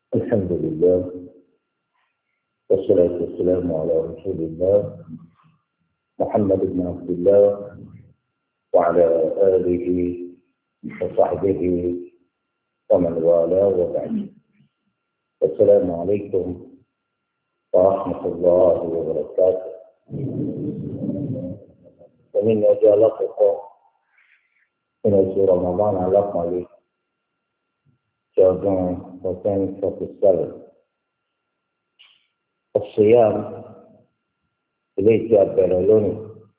الحمد لله والصلاة والسلام على رسول الله محمد بن عبد الله وعلى آله وصحبه ومن والاه وبعد. السلام عليكم ورحمة الله وبركاته. ومن أجالكم من سورة رمضان على قليل جاءنا 1447. الصيام إليك أبرلوني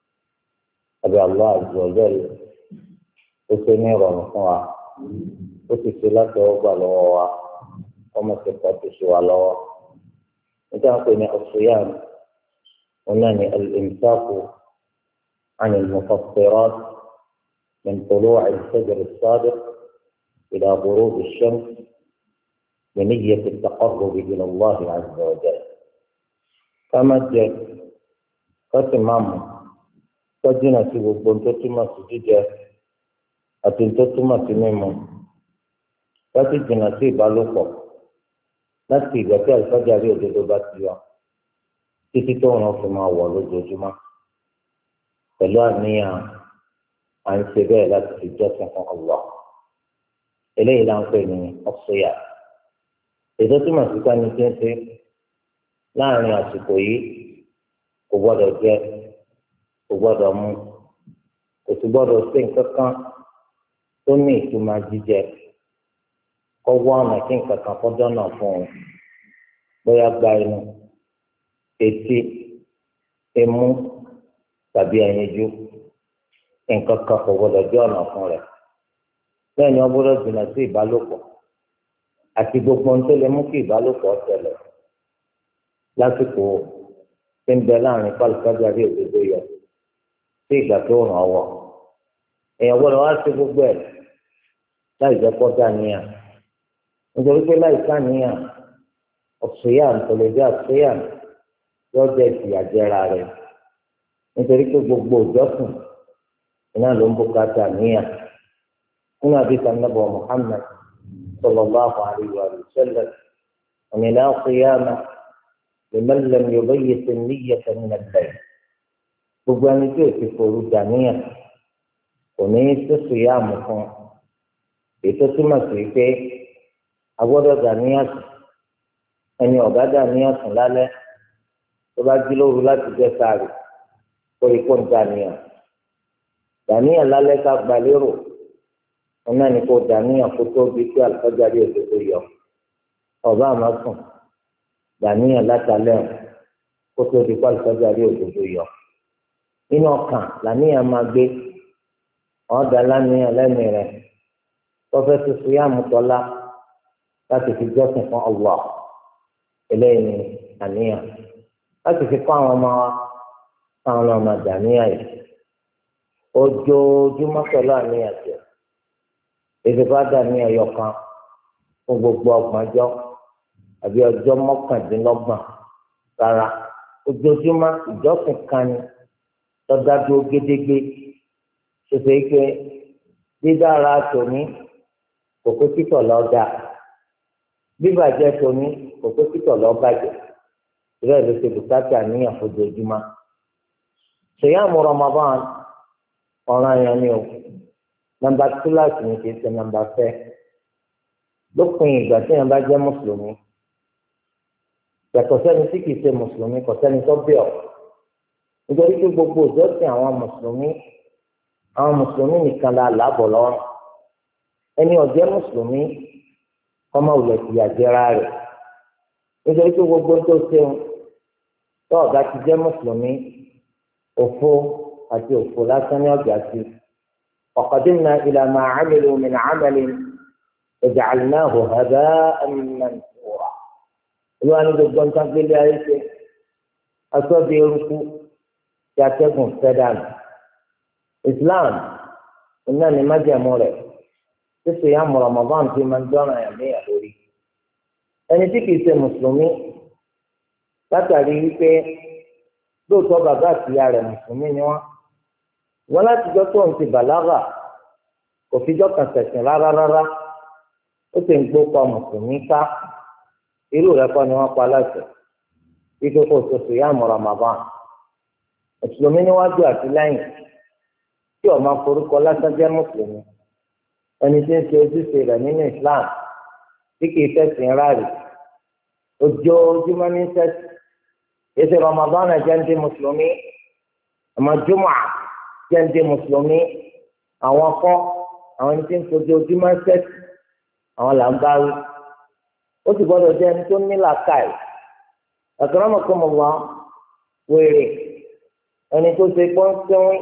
أبي الله عز وجل وسني رمضان وتسلك وبلوا وما تفتش ولا نتاقني الصيام ونني الإمساك عن المفطرات من طلوع الفجر الصادق إلى غروب الشمس بنية التقرب إلى الله عز وجل. كما جاء كتمام كجنا في بنتما سجدة أتنتما سميم كتجنا في بالوكو láti ìgbà tí àlùfáàjà rí òdodo bá ti yọ títí tó wọn fi máa wọ̀ lójoojúmọ́ pẹ̀lú àníyàn à ń ṣe bẹ́ẹ̀ láti fi jọ́sìn fún Allah. eléyìí là ń pè ní ọ̀ṣọ́yà. èdè túmọ̀ sí ká ní tí ń ṣe láàrin àsìkò yìí kò gbọ́dọ̀ jẹ kò gbọ́dọ̀ mu kò sì gbọ́dọ̀ ṣe nǹkan kan tó ní ìtumọ̀ jíjẹ kó wá ọ̀nà kí nǹkan kan kó dọ́nà fún un bóyá gba inú etí imú tàbí ẹyinjú nǹkan kan kò gbọ́dọ̀ jẹ́ ọ̀nà fún rẹ̀. bẹ́ẹ̀ ni wọ́n gbọ́dọ̀ jìnnà sí ìbálòpọ̀ àti gbogbo ohun tó lè mú kí ìbálòpọ̀ ṣẹlẹ̀ lásìkò tí ń bẹ láàrin pálíkájà rí òdodo yọ sí ìgbà tó ràn ọ́ wọ̀. èèyàn gbọ́dọ̀ wá sí gbogbo ẹ̀ láì jẹ́ kó dàníyàn nítorí pé láì sáníyàn ọ̀ṣùyàn kò lè jẹ́ ọ̀ṣùyàn yóò jẹ́ ìfìyàjẹra rẹ̀ nítorí pé gbogbo ìjọsìn iná ló ń bùkátà níyàn. nínú àdìsá nàbọ̀ Muhammad sallallahu alayhi wa sallam ọ̀nà la qiyama liman lam yubayyit an-niyyata min al-layl. gbogbo ẹni tí ò ti forú dàníyàn kò ní í sísù yá àmú fún ètò túmọ̀ sí pé agbọ́dọ̀ dàníyàn sùn. ẹni ọ̀gá dàníyàn sùn lálẹ́ tó bá jí lóru láti jẹ́ sáré kó ikú ń dàníyàn lálẹ́ ká gba lérò wọn náà ní kó dàníyàn kó tó bí kí àlùfáàjà rí òdodo yọ. ọba àmọ́ sùn dàníyàn látàlẹ́ kó tó bí kí àlùfáàjà rí òdodo yọ. nínú ọkàn làníyàn máa gbé ọ̀dà láníyàn lẹ́nu rẹ̀ tọ́fẹ́ tuntun yá àmútọ́lá láti fi jọ́sìn fún Allah. eléyìí ni àníyàn láti fi kọ́ àwọn ọmọ wa káwọn ọmọ dàníyàn yìí ojoojúmọ́ pẹ̀lú àníyàn tẹ̀. èdè bá dàníyàn yọkan fún gbogbo ọgbọ̀njọ́ àbí ọjọ́ mọ́kàndínlọ́gbọ̀n rárá ojoojúmọ́ ìjọsìn kan ni tọ́dájú gédégbé ṣèṣe pé dídára tòní kòkó títọ̀ lọ́dà bíbàjẹ́ tòní kòkó títọ̀ lọ́bàjẹ́ ìrẹ́ ló ṣe bùkátà níyàn fojoojúmọ́. ṣèyàmù Ramadan ọ̀ràn yẹn ni o nàmbà kíláàsì ni kì í ṣe nàmbà fẹ́. lópin ìgbà tí yẹn bá jẹ́ mùsùlùmí yàtọ̀ sẹ́ni tí kì í ṣe mùsùlùmí kò sẹ́ni tó bẹ̀ ọ́ nítorí pé gbogbo ìjọsìn àwọn mùsùlùmí nìkan la làbọ̀ lọ́rùn. ẹni ó jẹ́ mùsùlùmí kọ́mọ wulẹ̀ ti àjẹrà rẹ̀ nítorí pé gbogbo tó ṣeun tó ọ̀gá ti jẹ́ mùsùlùmí òfo àti òfo lásán ní ọ̀gá sí. وقدمنا إلى ما عملوا من عمل وجعلناه هباء منثورا. الوان gbogbo nǹkan gbélé ayé ṣe asọ́bi eruku tí atẹ́gùn fẹ́ dànù. Islam iná ní májẹ̀mú rẹ̀ sísè ya Ramadan tí máa ń dọ́nà ẹ̀míyà lórí. ẹni tí kìí ṣe mùsùlùmí látàrí wípé lóòótọ́ bàbá àti ìyá rẹ̀ mùsùlùmí ni wọ́n láti jọ́ tó ń ti bàlágà kò fijọ́ kan ṣẹ̀sìn rárá ó sì ń gbó pa mùsùlùmí ká irú rẹ̀ kọ́ ni wọ́n pa láṣẹ wípé kò tó sùyàmù Ramadan. mùsùlùmí níwájú àti lẹ́yìn tí ó máa forúkọ lásán jẹ́ mùsùlùmí, ẹni tí ń ṣe ojúṣe rẹ̀ nínú Islam tí kìí fẹ̀sìn ráàlì ojoojúmọ́ ní sẹ́sì. èsì Ramadan jẹ́ ń di mùsùlùmí, àmọ́ jùmọ̀ jẹ́ ń di mùsùlùmí. àwọn kọ́ àwọn ẹni tí ń fojoojúmọ́ sẹ́sì àwọn là ń bá wí. ó sì gbọ́dọ̀ jẹ́ ẹni tó ní làákàyè. akramakumullah, wèrè ẹni tó ṣe pọ́ńsẹ́wín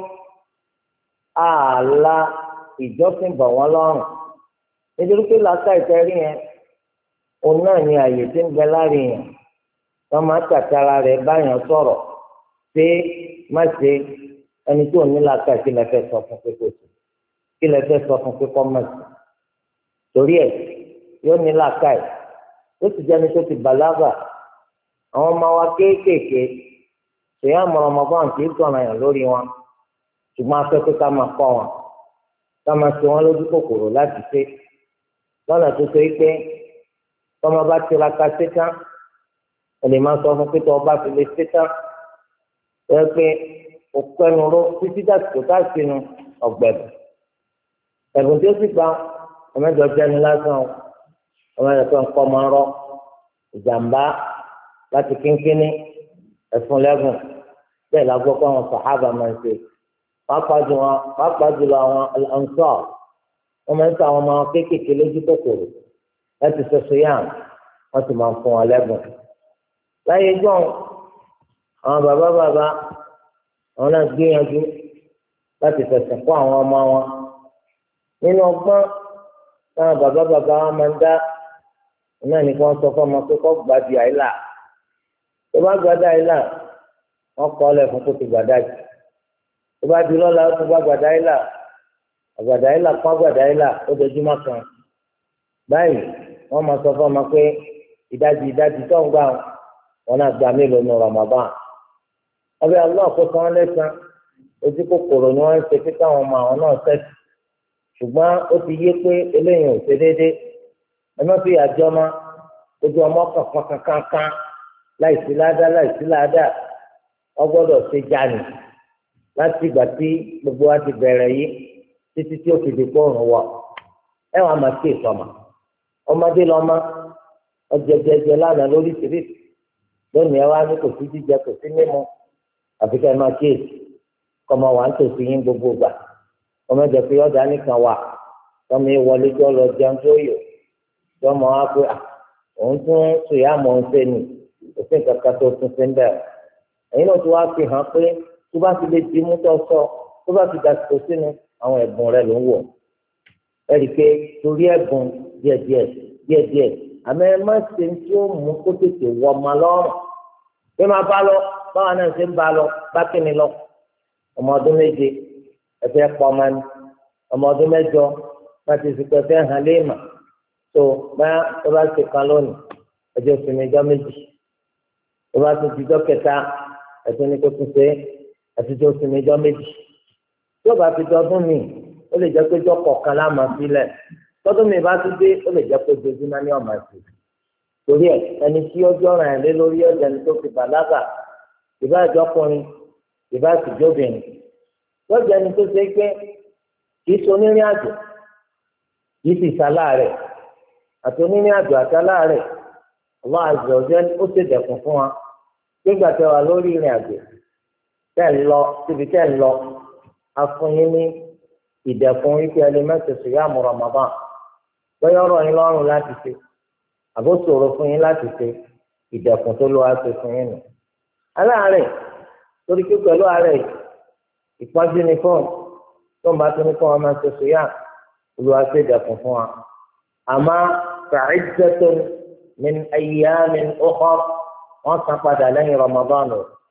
ààlà ìjọsìn bọ̀ wọ́n lọ́rùn, nítorí pé làákàyè tẹ́rí yẹn òun náà ní àyè tí ń bẹ láàrin yẹn wọ́n máa tàkàrà rẹ̀ báyàn sọ̀rọ̀ ṣé má ṣe. ẹni tó ní làákàyè kí lẹ fẹ́ sọ fún pé kò sí, kí lẹ fẹ́ sọ fún pé kọ́ má sí. torí ẹ̀ yóò ní làákàyè ó sì jẹ́ni tó ti bàlágà. àwọn ọmọ wa kéékèèké ṣèyá Ramadan kì í sọ̀rọ̀ yàn lórí wọn, ṣùgbọ́n afẹ́ pé ká máa kọ́ wọn, ká máa ṣe wọn lójú kòkòrò láti ṣe lọ́nà tó ṣe pé tọ́mọ bá tiraka ṣe tán ẹ lè máa sọ fún pé tọ́ ọba fi lè ṣe tán ẹ pé òkú ẹnu ró títí dàtò tá a sinú ọ̀gbẹ̀bù. ẹ̀bùn tí ó sì gba ọmọdé ọjọ́ ẹni lásán ọmọdé tó ń kọ́ ọmọ rọ ìjàmbá láti kínkínní ẹ̀fún lẹ́gùn bẹ́ẹ̀ la gbọ́ pé àwọn sàhábà máa ń ṣe. pàápàá jùlọ àwọn Ansar wọ́n máa ń sọ àwọn ọmọ kéékèèké lójú kòkòrò láti ṣoṣo yàn wọ́n sì máa ń fún wọn lẹ́gùn. láyé gbọ́n àwọn bàbá àwọn náà gbìyànjú láti fẹsẹ̀ kọ́ àwọn ọmọ wọn. nínú ọgbọ́n táwọn bàbá wọn máa ń dá náà ní kí wọ́n sọ fún ọmọ pé kó gbàdí àìlà. tó bá gbàdí àìlà wọ́n kọ́ ọ́lẹ̀ fún kó ti gbàdájì. tó bá di lọ́la ó ti bá gbàdá àìlà àgbàdá àìlà kọ́ gbàdá àìlà ó dojúmọ́ kan. báyìí wọ́n máa sọ fún ọmọ pé ìdajì tó ń gbà wọn náà gba mélòó ní Ramadan. ọbẹ̀ Allah kó san lẹ́sàn ojú kòkòrò ni wọ́n ń ṣe pé káwọn ọmọ àwọn náà sẹ́sì, ṣùgbọ́n ó ti yé pé eléyìí ò ṣe déédéé. ẹ má fi àjọ ọmọ ojú ọmọ kankan láìsí ládàá wọ́n gbọ́dọ̀ ṣe jáde láti ìgbà tí gbogbo wa ti bẹ̀rẹ̀ yìí títí tí ó fi di kóòrùn wọ̀. ẹ wàá máa ké ìsọmọ ọmọdé lọ́mọ ọjẹjẹjẹ lánàá lórí tìrìtì lónìí ẹ wá ní kò sí jíjẹ kò sí mímu àfi ká ẹ máa ké kọ́mọ wà ń tòsí yín gbogbo gbà. ọmọ ẹ̀jẹ̀ pé ọ̀dà nìkan wà tọ́mọ ìwọlé tó lọ jẹun tó yò tọ́mọ wá pé òun tún sòyà mọ̀ ń ṣe nì kò sí nǹkan kan tó tún ṣe ń bẹ̀rẹ̀. ẹ̀yin náà tó wá fi hàn pé tó bá ti lè di mú tó sọ tó bá ti dàsìkò sínú àwọn ẹ̀bùn rẹ̀ ló ń wọ̀. ẹ rí i pé torí ẹ̀bùn díẹ̀díẹ̀ àmọ́ ẹ má ṣe tí ó mú kó tètè wọ ọmọ lọ́rùn bí máa bá lọ báwa náà ṣe ń bá lọ bá kíni lọ. ọmọ ọdún méje ẹ̀fẹ́ pọ̀ ọmọ ni ọmọ ọdún mẹ́jọ láti ìsìnkú ẹ̀fẹ́ hàn léèmà tó bá tó bá ṣe kan lónìí ọjọ́ ìsinmi ọjọ́ méjì tó bá tún ti ọjọ́ kẹta ẹ̀tún ní kó tún ṣe àtijọ́ ìsinmi ọjọ́ méjì tó bá ti dọdún mi ó lè jẹ́ pé ọjọ́ kọ̀ọ̀kan láàmú sílẹ̀ tọ́dún mi bá tún dé ó lè jẹ́ pé ojoojúmọ́ ní ọ̀mà sí torí ẹ̀ ẹni tí ọjọ́ ràn ẹ́ lé lórí ọ̀dẹ̀ ni tó fi bàlágà ìbá àjọkùnrin ìbá àtijọ́bìnrin lọ́jọ́ ẹni tó ṣe pé kì í ṣe onírìn àjò kì í sì ṣaláàrẹ̀ àti onírìn àjò àtàláàrẹ̀ Allah azza wa jalla ó ṣe dẹ̀kun fún wa nígbà tẹ́ wà lórí ìrìn àjò tẹ́ ń lọ síbi tẹ́ ń lọ afúnyín ní ìdẹ̀kun wípé ẹni mẹ́sẹ̀sẹ̀ yá mú Ramadan bóyá ọ̀rọ̀ yín lọ́rùn láti ṣe àbó ṣòro fún yín láti ṣe ìdẹ̀kun tó lọ́wọ́ ṣe fún yín nù. aláàárẹ̀ torí pé pẹ̀lú àárẹ̀ ìpọ́njú ni fún tó ń bá tó ní fún wọn máa ṣe sùúyà olùwà ṣe ìdẹ̀kun fún wa. àmọ́ fa'iddatun min ayyamin ukhar wọ́n san padà lẹ́yìn Ramadan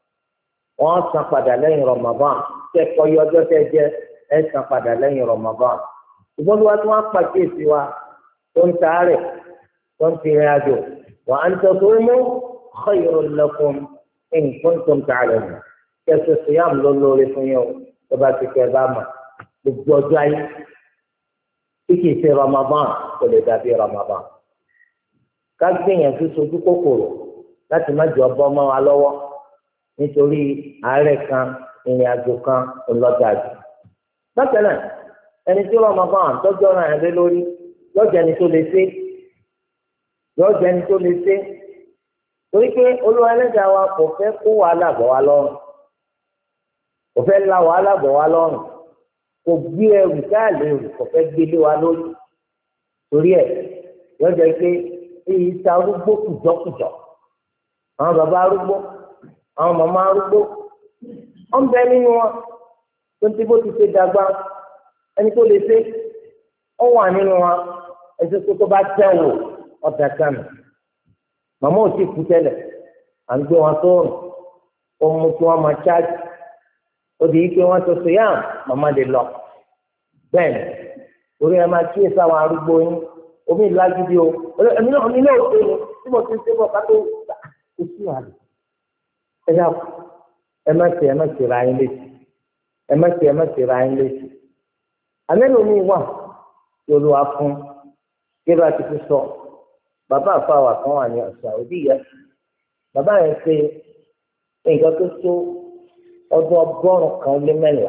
wọ́n san padà lẹ́yìn Ramadan kẹ́kọ̀ọ́ yọ ọjọ́ tẹ́ jẹ́ ẹ̀ san padà lẹ́yìn Ramadan. ìgbọ́n wa tí wọ́n pàkíyèsí wa tó ń taarẹ̀ tó ń tìrìn àjò wa an tasumu khayrun lakum in kuntum ta'lamun kẹsì siyam ló lórí fún yín o tó bá ti kẹ́ bá mà gbogbo ọjọ́ ayé tí kìí ṣe Ramadan kò lè dàbí Ramadan ká gbìyànjú sojú kòkòrò láti má jọ bọ́ mọ́ wa lọ́wọ́ nítorí àárẹ̀ kan ìrìn àjò kan ńlọ́jà jù. bákan náà ẹni tí wọ́n máa bá àwọn tọ́jú ọ̀ràn ẹ̀ lé lórí yọ̀ọ́ ẹni tó lè ṣe yọ̀ọ́ ẹni tó lè ṣe torí pé Olúwa Ẹlẹ́dàá wa kò fẹ́ kó wàhálà bọ̀ wá lọ́rùn kò fẹ́ la wàhálà bọ̀ wá lọ́rùn kò gbé ẹrù káàlì rù kò fẹ́ gbélé wa lórí torí ẹ̀ yọ̀ọ́ jẹ́ pé èyí ta arúgbó kùjọ́kùjọ́ àwọn bàbá arúgbó àwọn màmá arúgbó wọn bẹ nínú wọn tó ń tí bó ti ṣe dàgbà ẹni tó lè ṣe ó wà nínú wọn ẹsẹ tó bá tẹ wò ọ̀dà kànú màmá ò sì kú tẹ́lẹ̀ à ń gbé wọn sóòrùn ó mú kí wọn máa ṣáàjì ó di ike wọn tó ṣe yá màmá lè lọ bẹ́ẹ̀ ni orí ẹ máa kíyèsí àwọn arúgbó yín omi ìlàgídí o èmi náà mi náà ṣe ni tí mo ti ń ṣe bọ̀ ká tó kó sí wàhálà ẹ yà kú ẹ má ṣe ra yín létí ẹ má ṣe ra yín létí àmẹ́lò mi wà tí Olúwa fún kí bá ti fi sọ bàbá àfàwà kan wà ní ọ̀sán òbí yẹn bàbá yẹn ṣe nǹkan tó tó ọdún 114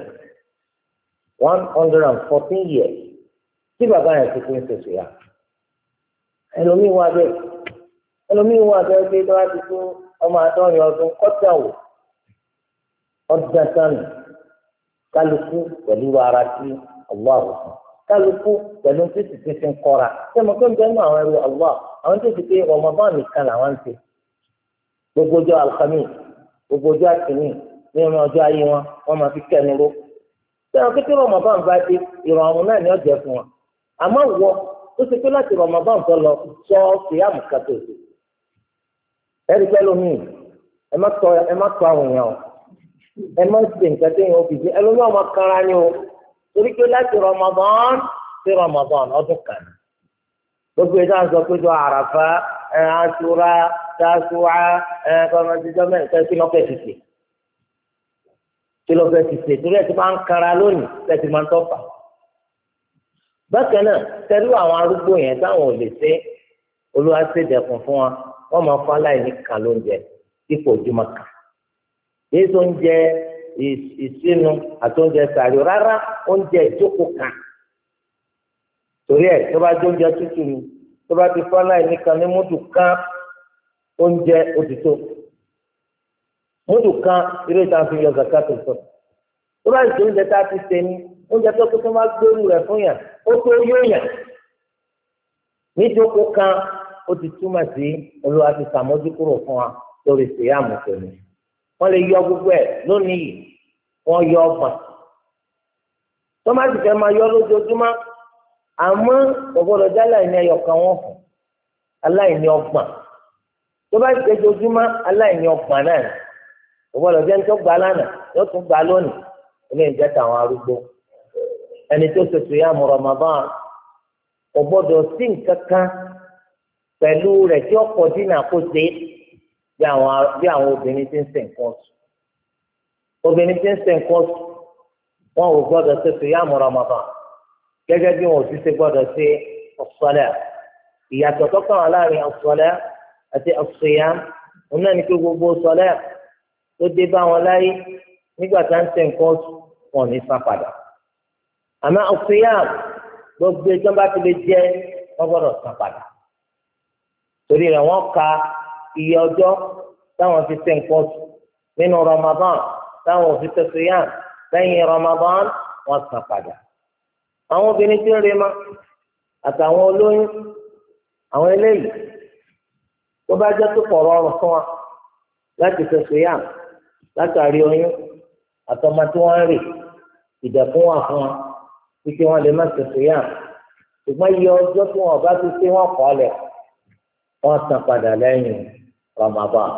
114 years tí bàbá yẹn ti fi ń ṣèṣe yá ẹlòmíín wà bẹ́ẹ̀ pé lọ́wọ́ ti tó ọmọ àádọ́rin ọdún kọ́tà wò ọjà sánù kálukú pẹ̀lú ara tí ọwọ́ àwòsàn kálukú pẹ̀lú títí tí fi ń kọ́ra ṣé mo kéwòn bẹ́ẹ̀ mú àwọn ẹrú ọwọ́ àwọn tó ti pé Ramadan nìkan làwọn ń ṣe gbogbo ọjọ́ alhamis gbogbo ọjọ́ àtìní ní ọmọ ọjọ́ ayé wọn máa fi kẹ́nu ró ṣé wọn kékeré Ramadan bá dé ìrọ̀rùn náà ni ọjọ́ fún wọn àmọ́ wọ ó ti pé láti Ramadan tó lọ sọ síyàmù kàtó sí ẹ̀rí pẹ́lú mi ẹ má tọ́ àwọn èèyàn o ẹ má ṣe nǹkan tó yẹn ó fi ṣe ẹlòmíì ọmọ kanra ni o torí pé láti Ramadan sí Ramadan ọdún kan gbogbo ìdá sọ pé jọ Àràfá Àṣúrà Tásúà kọ́mọdéjọ́ mẹ́rin kí ló fẹ́ ti ṣe torí ẹ ti máa ń kanra lónìí ẹ ti máa ń tọ́fà bákan náà tẹ́lú àwọn arúgbó yẹn táwọn ò lè ṣe Olúwa ṣèdẹ̀kùn fún wa wọ́n máa fún aláìní kan lóúnjẹ dípò ojúmọ́ kan èyí tó ń jẹ ìsinu àti oúnjẹ sàrí rárá oúnjẹ ìjókòó kan torí ẹ tó bá jẹ oúnjẹ tútù ni tó bá ti fún aláìní kan ní múdù kan oúnjẹ òtítọ́ múdù kan irú ìta fi yọ zakato sọ tó bá jẹ oúnjẹ tá a ti ṣe ní oúnjẹ tó kó tó má gbóòrù rẹ fún yàn ó tó yóò yàn níjókòó kan ó ti túmọ̀ sí Olúwa ti sàmójúkúrò fún wa lórí ìṣèyàmù tòní wọ́n lè yọ gbogbo ẹ̀ lónìí yìí wọ́n yọ ọgbọ̀n tọ́mátì fẹ́ máa yọ lójoojúmọ́ àmọ́ ọ̀gbọ́dọ̀ jẹ́ aláìní ẹyọ kan wọ́n fún aláìní ọgbọ̀n tó bá ti jojúmọ́ aláìní ọgbọ̀n náà ọ̀gbọ́dọ̀ jẹ́ nítorí gbà lánàá yóò tún gbà lónìí ilé ìjẹ́ tàwọn arúgbó ẹni tó ṣètò yá mu Ramadan ọ̀gbọ́dọ̀ sí nǹkan kan pẹ̀lú rẹ̀ tí ọkọ̀ dínà kó ṣe bí àwọn obìnrin tí ń ṣe nǹkan oṣù obìnrin tí ń ṣe nǹkan oṣù wọn ò gbọ́dọ̀ ṣe sùyàmù Ramadan gẹ́gẹ́ bí wọn ò ti ṣe gbọ́dọ̀ ṣe as-salat ìyàtọ̀ tó kàn wá láàrin as-salat àti as-siyam òun náà ní pé gbogbo salat tó dé bá wọn láyé nígbà tá à ń ṣe nǹkan oṣù wọn ò ní san padà àmọ́ as-siyam gbogbo ìjọba ti lè jẹ wọn gbọ́dọ̀ san padà torí rẹ̀ wọ́n ka iye ọjọ́ táwọn fi ṣe nǹkan oṣù nínú Ramadan táwọn ò fi ṣe siyam lẹ́yìn Ramadan wọ́n san padà. àwọn obìnrin tí ń rema àtàwọn olóyún àwọn eléyìí tó bá jẹ́ tó pọ̀ rọrùn fún wa láti ṣe siyam látàrí oyún àtọmọ tí wọ́n ń rè ìdẹ̀kùn wà fún wa wípé wọ́n lè má ṣe siyam ṣùgbọ́n iye ọjọ́ tí wọ́n bá ti ṣe wọ́n kọ́ lẹ̀ wọ́n san padà lẹ́yìn Ramadan.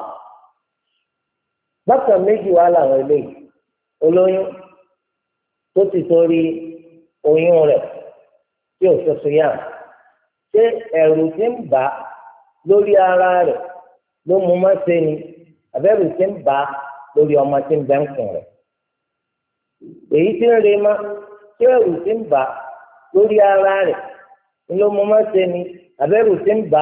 bákan méjì wà láwọn eléyìí olóyún tó ti torí oyún rẹ̀ tí ò ṣoṣo yá ṣé ẹ̀rù tí ń bà lórí ara rẹ̀ ló mú má ṣe ni àbẹ̀rù tí ń bà lórí ọmọ tí ń bẹ ń kùn rẹ̀ èyí tí ń re má ṣé ẹ̀rù tí ń bà lórí ara rẹ̀ ló mú má ṣe ni àbẹ̀rù tí ń bà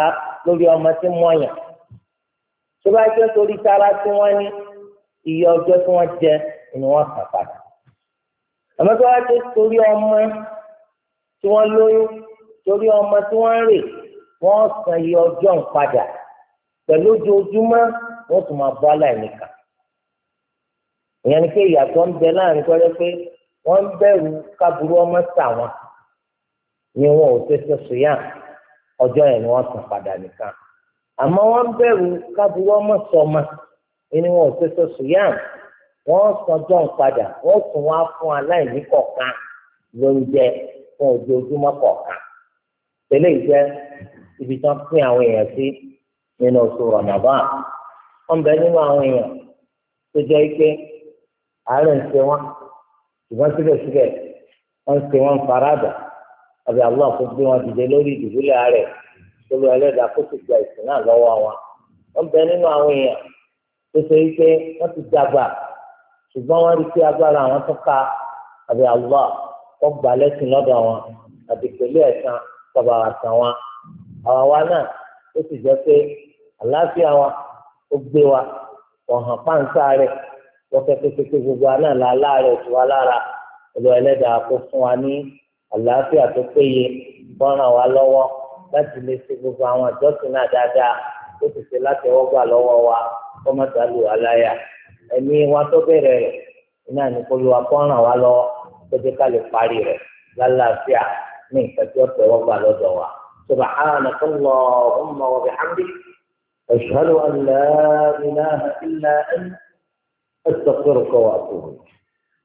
lórí ọmọ tí mọ̀ọ́yàn tó bá jẹ́ torí tara tí wọ́n ní iye ọjọ́ tí wọ́n jẹ ni wọ́n kàn padà àmọ́ tó bá jẹ́ torí ọmọ tí wọ́n lóyún torí ọmọ tí wọ́n rè wọ́n san iye ọjọ́ ń padà pẹ̀lú ojoojúmọ́ wọ́n tún máa bọ́ aláìníkà ìyẹn ni pé ìyàtọ̀ ń bẹ láàrin kọ́lé pé wọ́n ń bẹ̀rù kábúrú ọmọ sà wọn ni wọn ò tẹ́sẹ̀ sùúyà ọjọ́ yẹn ni wọ́n san padà nìkan àmọ́ wọ́n ń bẹ̀rù kábúrú ọmọ sọmọ ni wọn ò tẹ́sẹ̀ sùúyà wọ́n san ọjọ́ ń padà wọ́n tún wá fún aláìní kọ̀ọ̀kan lóúnjẹ fún ojoojúmọ́ kọ̀ọ̀kan tẹ́lẹ̀ jẹ́ ibi tí wọ́n pín àwọn èèyàn sí nínú oṣù Ramadan wọ́n bẹ nínú àwọn èèyàn tó jẹ́ pé àárẹ̀ ń ṣe wọ́n ṣùgbọ́n síbẹ̀síbẹ̀ wọ́n ń ṣe wọ́n faradà àbí Allah kó gbé wọn dìde lórí ìdìbòlẹ̀ àárẹ̀ tó lọ ẹlẹ́dàá kó sì gba ìsìn náà lọ́wọ́ wọn wọ́n bẹ nínú àwọn èèyàn tó ṣe pé wọ́n ti dàgbà ṣùgbọ́n wọ́n rí pé agbára àwọn tó ká àbí Allah kó gbà lẹ́sìn lọ́dọ̀ wọn àti pẹ̀lú ẹ̀san kọba àtàn wọn àwa wa náà ó sì jẹ́ pé àlàáfíà wa ó gbé wa ọ̀hàn pàǹsá rẹ̀ wọ́n fẹ́ pépépé gbogbo àná la láàárẹ̀ tó wa lára olú ẹlẹ́dàá kó fún wa ní àlàáfíà tó péye bọ́ràn wa lọ́wọ́ láti lè ṣe gbogbo àwọn ìjọsìn náà dáadáa ó sì ṣe láti ọwọ́gbà lọ́wọ́ wa kọ́mọ́tà lù wá láyà ẹ̀mí wa tó bẹ̀rẹ̀ rẹ̀ iná ní kó lu wa kọ́ràn wa lọ́wọ́ tó dé ká lè parí rẹ̀ lálàáfíà ní ìfẹ́jọ́ tẹ̀wọ́gbà lọ́dọ̀ wa. سبحانك اللهم وبحمدك أشهد أن لا إله إلا أنت أستغفرك وأتوب إليك